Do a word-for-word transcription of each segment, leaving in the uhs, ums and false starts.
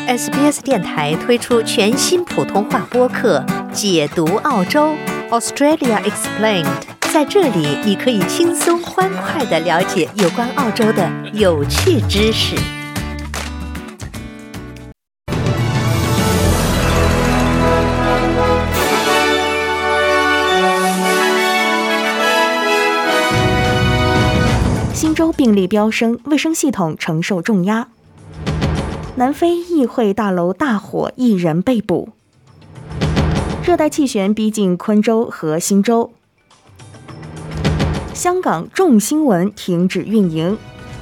S B S 电台推出全新普通话播客《解读澳洲 Australia Explained》，在这里你可以轻松欢快地了解有关澳洲的有趣知识。 新州病例飙升，卫生系统承受重压。南非议会大楼大火，一人被捕。热带气旋逼近昆州和新州。香港众新闻停止运营。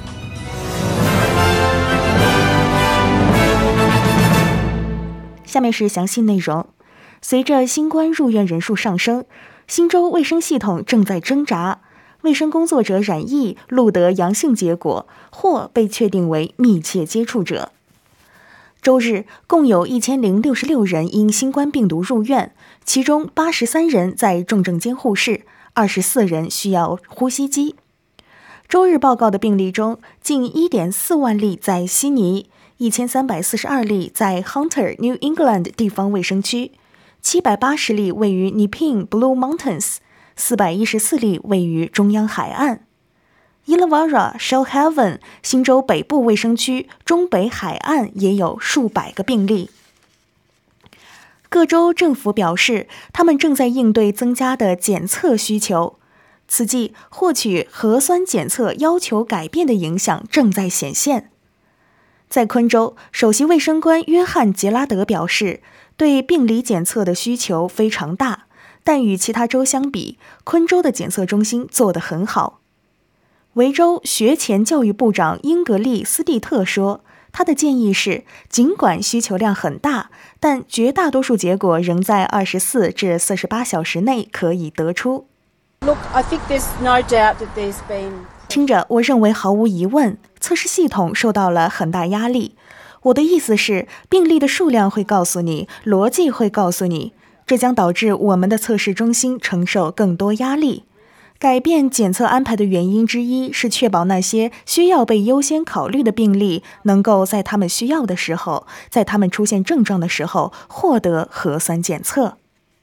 下面是详细内容。随着新冠入院人数上升，新州卫生系统正在挣扎。卫生工作者染疫，录得阳性结果，或被确定为密切接触者。周日，共有一千零六十六人因新冠病毒入院，其中八十三人在重症监护室，二十四人需要呼吸机。周日报告的病例中，近 一点四万例在悉尼，一千三百四十二例在 Hunter New England 地方卫生区，七百八十例位于 Nepean Blue Mountains，四百一十四例位于中央海岸。Illawarra Shoalhaven 新州北部卫生区中北海岸也有数百个病例。各州政府表示，他们正在应对增加的检测需求。此际，获取核酸检测要求改变的影响正在显现。在昆州，首席卫生官约翰·杰拉德表示，对病理检测的需求非常大，但与其他州相比，昆州的检测中心做得很好。维州学前教育部长英格丽·斯蒂特说，他的建议是，尽管需求量很大，但绝大多数结果仍在二十四至四十八小时内可以得出。 Look, I think there's no doubt that there's been... 听着，我认为毫无疑问，测试系统受到了很大压力。我的意思是，病例的数量会告诉你，逻辑会告诉你，这将导致我们的测试中心承受更多压力。改变检测安排的原因之一是确保那些需要被优先考虑的病例能够在他们需要的时候，在他们出现症状的时候获得核酸检测。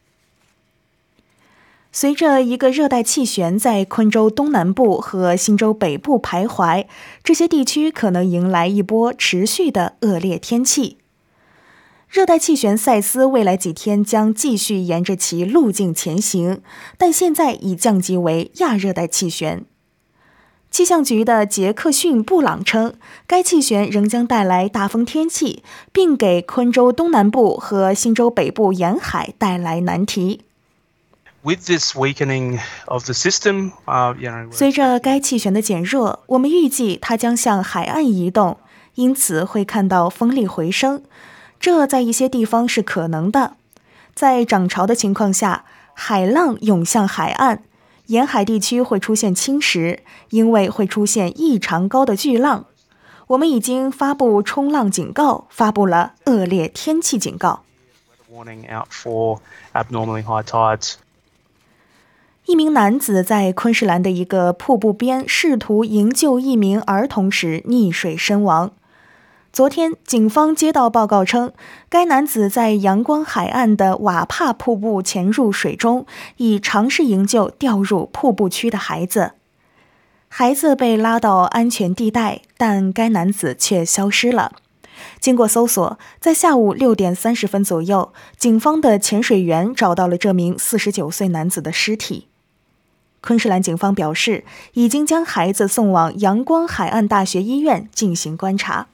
随着一个热带气旋在昆州东南部和新州北部徘徊，这些地区可能迎来一波持续的恶劣天气。热带气旋塞斯未来几天将继续沿着其路径前行，但现在已降级为亚热带气旋。气象局的杰克逊·布朗称，该气旋仍将带来大风天气，并给昆州东南部和新州北部沿海带来难题。 With this weakening of the system, uh, you know, 随着该气旋的减弱，我们预计它将向海岸移动，因此会看到风力回升。这在一些地方是可能的。在涨潮的情况下，海浪涌向海岸，沿海地区会出现侵蚀，因为会出现异常高的巨浪。我们已经发布冲浪警告，发布了恶劣天气警告。 warning out for abnormally high tides. 一名男子在昆士兰的一个瀑布边试图营救一名儿童时溺水身亡。昨天，警方接到报告称，该男子在阳光海岸的瓦帕瀑布潜入水中，以尝试营救掉入瀑布区的孩子。孩子被拉到安全地带，但该男子却消失了。经过搜索，在下午六点三十分左右，警方的潜水员找到了这名四十九岁男子的尸体。昆士兰警方表示，已经将孩子送往阳光海岸大学医院进行观察。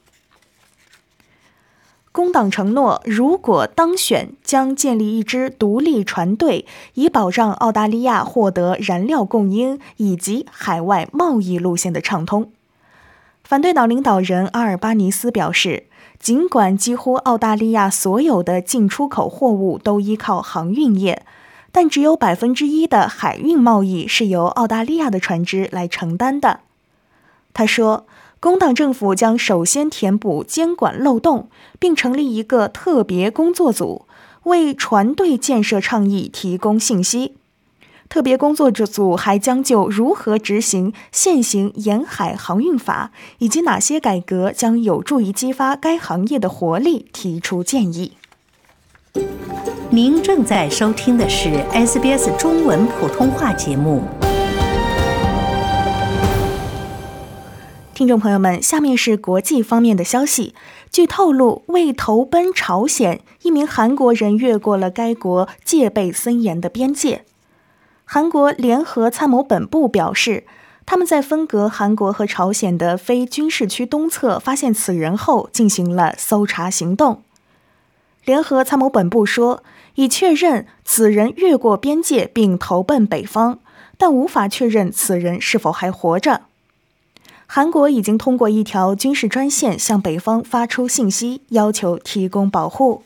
工党承诺，如果当选，将建立一支独立船队，以保障澳大利亚获得燃料供应以及海外贸易路线的畅通。反对党领导人阿尔巴尼斯表示，尽管几乎澳大利亚所有的进出口货物都依靠航运业，但只有百分之一的海运贸易是由澳大利亚的船只来承担的。他说，工党政府将首先填补监管漏洞，并成立一个特别工作组，为船队建设倡议提供信息。 特别工作组还将就如何执行现行沿海航运法，以及哪些改革将有助于激发该行业的活力提出建议。 您正在收听的是 S B S 中文普通话节目。 听众朋友们，下面是国际方面的消息。据透露，为投奔朝鲜，一名韩国人越过了该国戒备森严的边界。韩国联合参谋本部表示，他们在分隔韩国和朝鲜的非军事区东侧发现此人后，进行了搜查行动。联合参谋本部说，已确认此人越过边界并投奔北方，但无法确认此人是否还活着。韩国已经通过一条军事专线向北方发出信息，要求提供保护。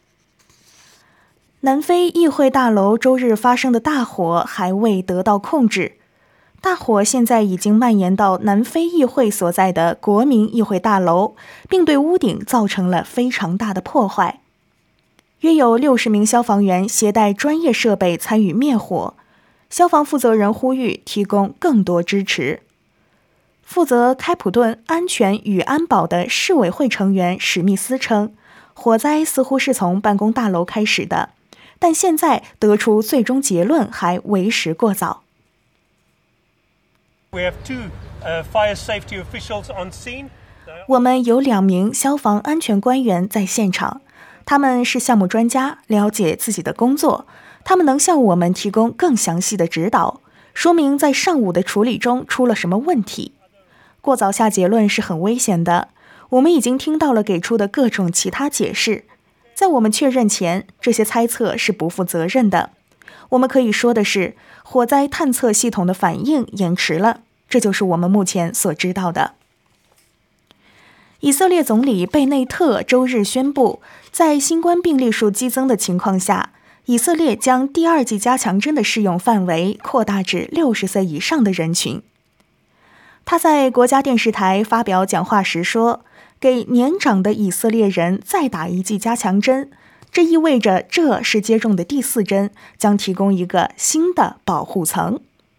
南非议会大楼周日发生的大火还未得到控制，大火现在已经蔓延到南非议会所在的国民议会大楼，并对屋顶造成了非常大的破坏。约有六十名消防员携带专业设备参与灭火，消防负责人呼吁提供更多支持。负责开普敦安全与安保的市委会成员史密斯称，火灾似乎是从办公大楼开始的，但现在得出最终结论还为时过早。我们有两名消防安全官员在现场，他们是项目专家，了解自己的工作，他们能向我们提供更详细的指导，说明在上午的处理中出了什么问题。过早下结论是很危险的，我们已经听到了给出的各种其他解释，在我们确认前，这些猜测是不负责任的。我们可以说的是，火灾探测系统的反应延迟了，这就是我们目前所知道的。以色列总理贝内特周日宣布，在新冠病例数激增的情况下，以色列将第二剂加强针的适用范围扩大至六十岁以上的人群。他在国家电视台发表讲话时说，给年长的以色列人再打一剂加强针，这意味着这是接种的第四针，将提供一个新的保护层。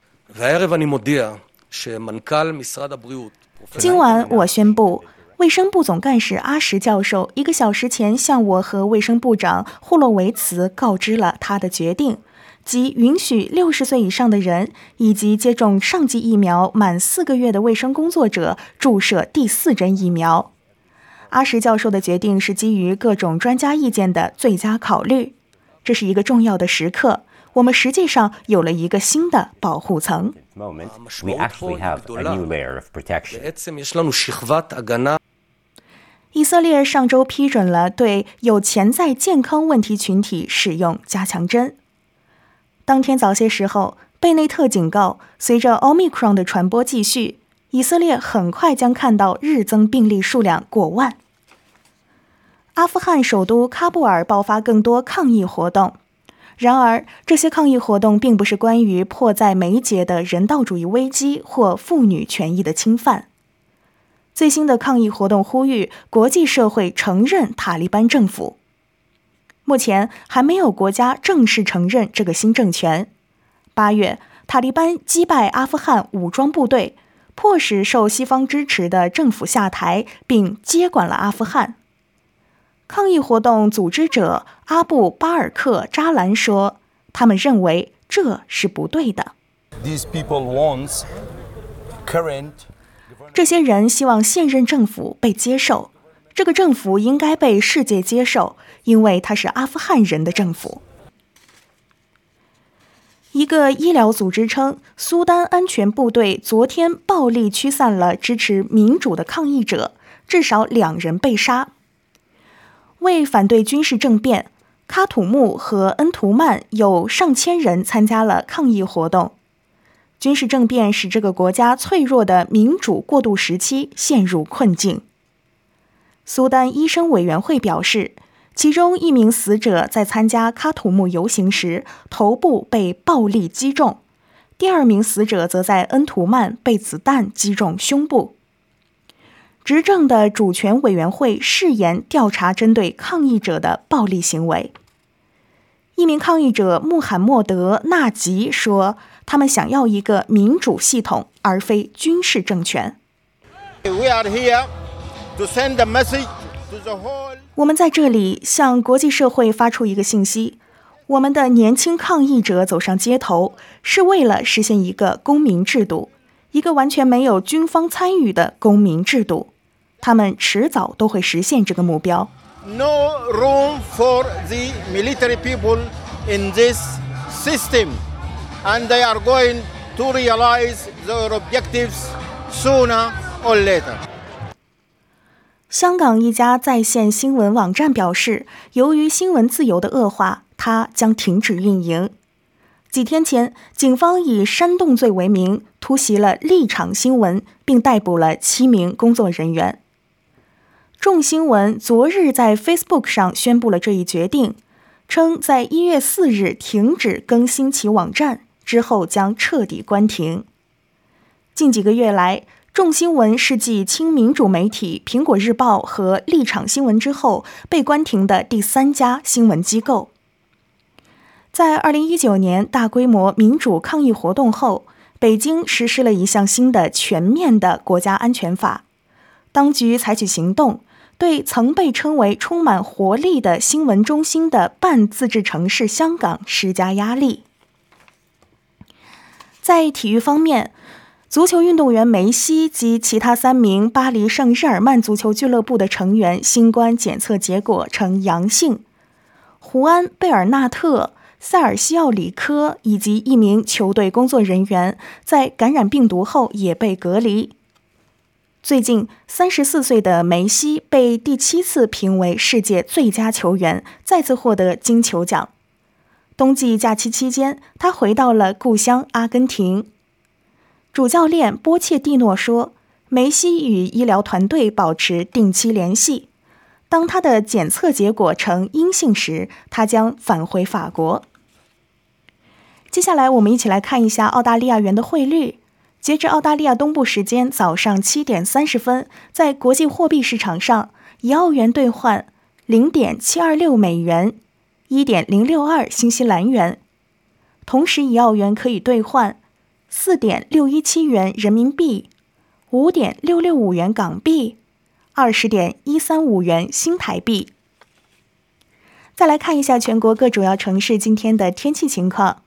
今晚我宣布，卫生部总干事阿什教授一个小时前向我和卫生部长霍洛维茨告知了他的决定，即允许六十岁以上的人以及接种上剂疫苗满四个月的卫生工作者注射第四针疫苗。阿什教授的决定是基于各种专家意见的最佳考虑，这是一个重要的时刻，我们实际上有了一个新的保护层。以色列上周批准了对有潜在健康问题群体使用加强针。当天早些时候，贝内特警告，随着 Omicron 的传播继续，以色列很快将看到日增病例数量过万。阿富汗首都喀布尔爆发更多抗议活动，然而这些抗议活动并不是关于迫在眉睫的人道主义危机或妇女权益的侵犯。最新的抗议活动呼吁国际社会承认塔利班政府。目前还没有国家正式承认这个新政权。八月，塔利班击败阿富汗武装部队，迫使受西方支持的政府下台，并接管了阿富汗。抗议活动组织者阿布巴尔克扎兰说，他们认为这是不对的。这些人希望现任政府被接受，这个政府应该被世界接受，因为它是阿富汗人的政府。一个医疗组织称，苏丹安全部队昨天暴力驱散了支持民主的抗议者，至少两人被杀。为反对军事政变，喀土穆和恩图曼有上千人参加了抗议活动。军事政变使这个国家脆弱的民主过渡时期陷入困境。苏丹医生委员会表示，其中一名死者在参加喀土穆游行时头部被暴力击中，第二名死者则在恩图曼被子弹击中胸部。执政的主权委员会誓言调查针对抗议者的暴力行为。 一名抗议者穆罕默德·纳吉说，他们想要一个民主系统，而非军事政权。我们在这里向国际社会发出一个信息，我们的年轻抗议者走上街头，是为了实现一个公民制度，一个完全没有军方参与的公民制度。他们迟早都会实现这个目标。 No room for the military people in this system, and they are going to realize their objectives sooner or later. 香港一家在线新闻网站表示，由于新闻自由的恶化，它将停止运营。几天前，警方以煽动罪为名突袭了立场新闻，并逮捕了七名工作人员。众新闻昨日在 Facebook 上宣布了这一决定，称在一月四日停止更新其网站，之后将彻底关停。近几个月来，众新闻是继亲民主媒体苹果日报和立场新闻之后被关停的第三家新闻机构。在二零一九年大规模民主抗议活动后，北京实施了一项新的全面的国家安全法，当局采取行动，对曾被称为充满活力的新闻中心的半自治城市香港施加压力。在体育方面，足球运动员梅西及其他三名巴黎圣日耳曼足球俱乐部的成员新冠检测结果呈阳性，胡安·贝尔纳特、塞尔西奥·里科以及一名球队工作人员在感染病毒后也被隔离。最近，三十四岁的梅西被第七次评为世界最佳球员，再次获得金球奖。冬季假期期间，他回到了故乡阿根廷。主教练波切蒂诺说，梅西与医疗团队保持定期联系。当他的检测结果呈阴性时，他将返回法国。接下来，我们一起来看一下澳大利亚元的汇率。截至澳大利亚东部时间早上七点三十分，在国际货币市场上，一澳元兑换零点七二六美元，一点零六二新西兰元。同时，一澳元可以兑换四点六一七元人民币，五点六六五元港币，二十点一三五元新台币。再来看一下全国各主要城市今天的天气情况。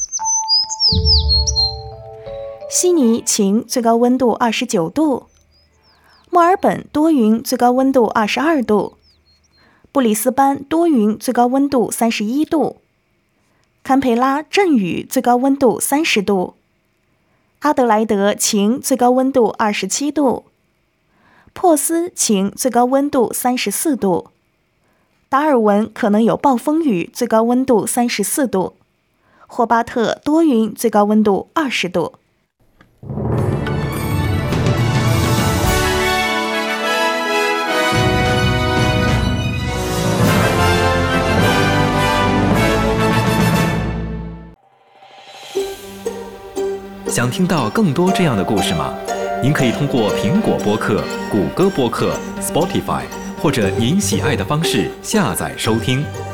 悉尼晴，最高温度二十九度；墨尔本多云，最高温度二十二度；布里斯班多云，最高温度三十一度；堪培拉阵雨，最高温度三十度；阿德莱德晴，最高温度二十七度；珀斯晴，最高温度三十四度；达尔文可能有暴风雨，最高温度三十四度；霍巴特多云，最高温度二十度。 想听到更多这样的故事吗？您可以通过苹果播客、谷歌播客、Spotify 或者您喜爱的方式下载收听。